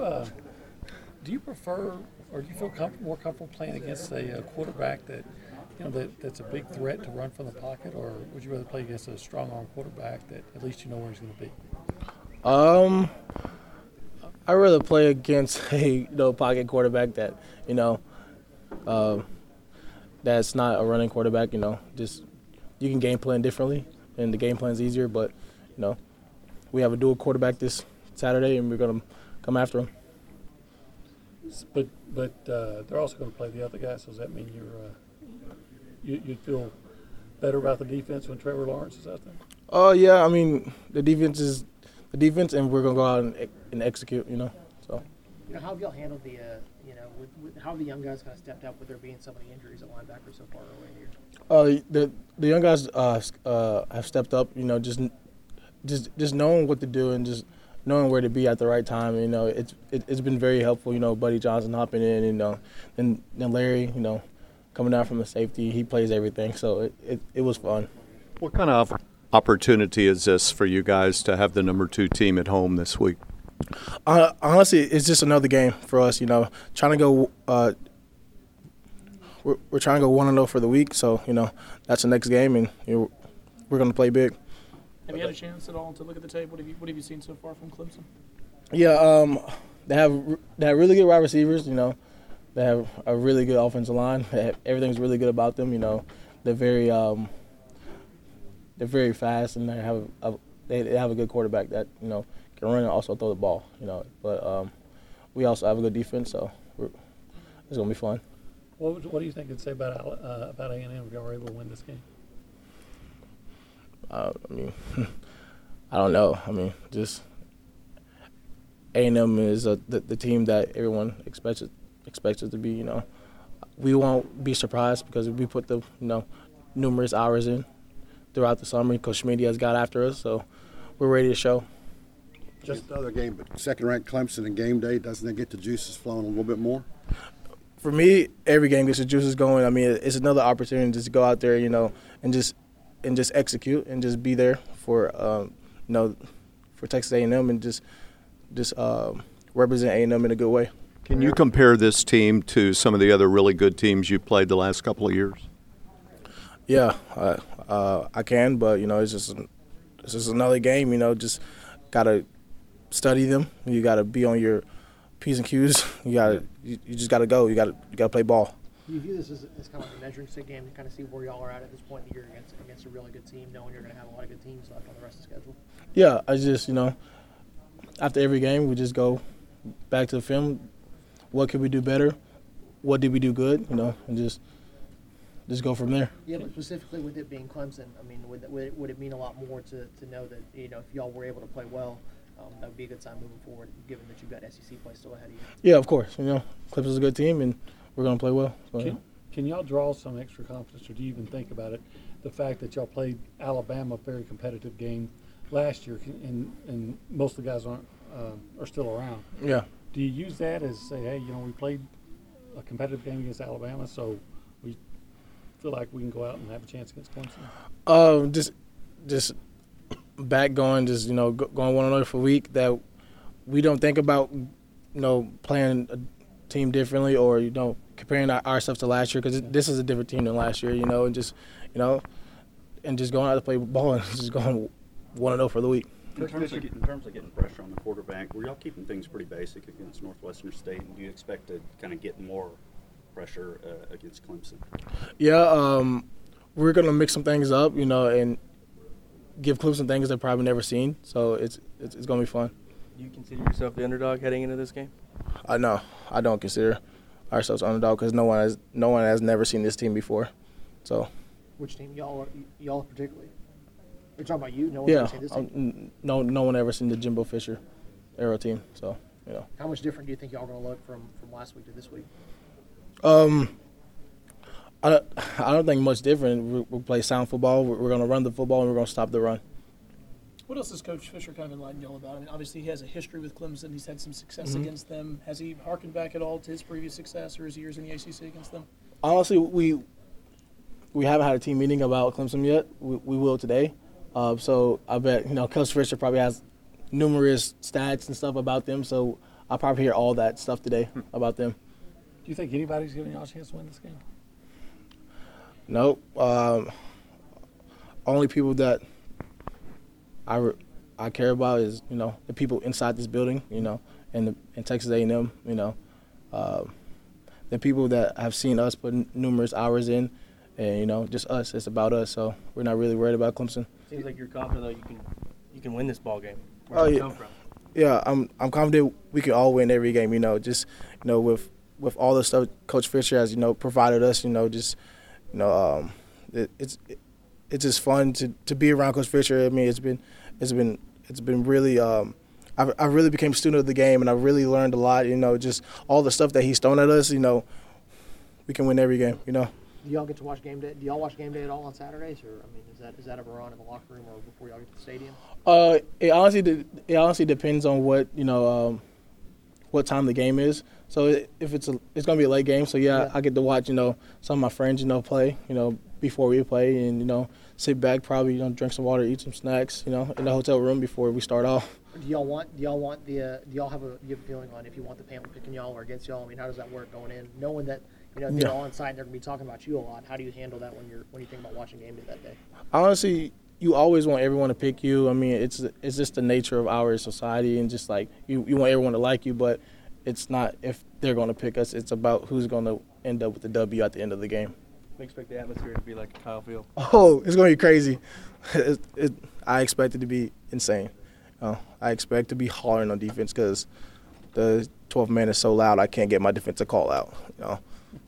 do you prefer, or do you feel more comfortable playing against a quarterback that's a big threat to run from the pocket, or would you rather play against a strong arm quarterback that at least you know where he's going to be? I'd rather play against a pocket quarterback that that's not a running quarterback. Just you can game plan differently, and the game plan's easier. But we have a dual quarterback this Saturday, and we're gonna come after him. But they're also going to play the other guy. So does that mean you feel better about the defense when Trevor Lawrence is out there? Oh yeah, I mean the defense is the defense, and we're gonna go out and execute. So. How have y'all handled the how have the young guys kind of stepped up with there being so many injuries at linebacker so far early in the year? The young guys have stepped up. Just knowing what to do and just knowing where to be at the right time. It's been very helpful. Buddy Johnson hopping in, and then Larry, coming down from the safety. He plays everything, so it was fun. What kind of opportunity is this for you guys to have the number 2 team at home this week? Honestly, it's just another game for us. Trying to go. We're trying to go 1-0 for the week, so that's the next game, and we're going to play big. Have you had a chance at all to look at the tape? What have you seen so far from Clemson? Yeah, they have really good wide receivers. They have a really good offensive line. Everything's really good about them. They're very fast, and they have a good quarterback that can run and also throw the ball. But we also have a good defense, so it's gonna be fun. What do you think it'd say about A&M if y'all were able to win this game? I don't know. Just A&M is the team that everyone expects it to be. We won't be surprised because we put the numerous hours in throughout the summer. Coach Schmidt has got after us, so we're ready to show. Just the other game, but second-ranked Clemson and game day, doesn't it get the juices flowing a little bit more? For me, every game gets the juices going. It's another opportunity just to go out there, and just execute and just be there for for Texas A&M and just represent A&M in a good way. Can you compare this team to some of the other really good teams you played the last couple of years? Yeah, I can, but it's just another game. Just gotta study them. You gotta be on your P's and Q's. You just gotta go. You gotta play ball. Do you view this as kind of like a measuring stick game to kind of see where y'all are at this point in the year against a really good team, knowing you're going to have a lot of good teams left on the rest of the schedule? Yeah, I just after every game we just go back to the film. What could we do better? What did we do good? And just go from there. Yeah, but specifically with it being Clemson, would it mean a lot more to know that if y'all were able to play well, that would be a good sign moving forward, given that you've got SEC play still ahead of you? Yeah, of course. Clemson's a good team, and we're going to play well. So, Can y'all draw some extra confidence, or do you even think about it, the fact that y'all played Alabama, a very competitive game last year, and most of the guys are still around? Yeah. Do you use that as say, hey, we played a competitive game against Alabama, so we feel like we can go out and have a chance against Clemson? Just back going, just going 1-0 for a week, that we don't think about playing a team differently or comparing ourselves to last year, because this is a different team than last year, and just going out to play ball and just going 1-0 for the week. In terms of getting pressure on the quarterback, were y'all keeping things pretty basic against Northwestern State, and do you expect to kind of get more pressure against Clemson? Yeah, we're going to mix some things up, and give Clemson things they've probably never seen, so it's going to be fun. Do you consider yourself the underdog heading into this game? No, I don't consider ourselves underdog because no one has never seen this team before. So. Which team y'all particularly? You're talking about you? No one ever seen this team? No one ever seen the Jimbo Fisher era team. So How much different do you think y'all are going to look from last week to this week? I don't think much different. We'll play sound football. We're going to run the football, and we're going to stop the run. What else has Coach Fisher kind of enlightened y'all about? Obviously he has a history with Clemson. He's had some success against them. Has he harkened back at all to his previous success or his years in the ACC against them? Honestly, we haven't had a team meeting about Clemson yet. We will today. So I bet Coach Fisher probably has numerous stats and stuff about them. So I'll probably hear all that stuff today about them. Do you think anybody's giving y'all a chance to win this game? Nope. Only people that I care about is, you know, the people inside this building, you know, and Texas A&M, you know. The people that have seen us put numerous hours in, and, you know, just us. It's about us, so we're not really worried about Clemson. Seems like you're confident though you can win this ball game. Oh, Where'd you yeah. come from? Yeah, I'm confident we can all win every game, you know, just, you know, with all the stuff Coach Fisher has, you know, provided us, you know, just, you know, it's just fun to be around Coach Fisher. I mean, it's been really, I really became a student of the game, and I really learned a lot, you know, just all the stuff that he's thrown at us, you know, we can win every game, you know. Do y'all get to watch game day? Do y'all watch game day at all on Saturdays, or I mean, is that ever on in the locker room or before y'all get to the stadium? It honestly depends on what, you know, what time the game is. So if it's gonna be a late game, so yeah, I get to watch, you know, some of my friends, you know, play, you know, before we play, and, you know, sit back, probably, you know, drink some water, eat some snacks, you know, in the hotel room before we start off. Do y'all have a feeling on if you want the panel picking y'all or against y'all? I mean, how does that work going in, knowing that, you know, they're all inside and they're gonna be talking about you a lot? How do you handle that when you think about watching game day that day? Honestly, you always want everyone to pick you. I mean, it's just the nature of our society, and just like you want everyone to like you, but it's not if they're going to pick us. It's about who's going to end up with the W at the end of the game. We expect the atmosphere to be like a Kyle Field. Oh, it's going to be crazy. I expect it to be insane. I expect to be hollering on defense because the 12th man is so loud I can't get my defensive call out. You know.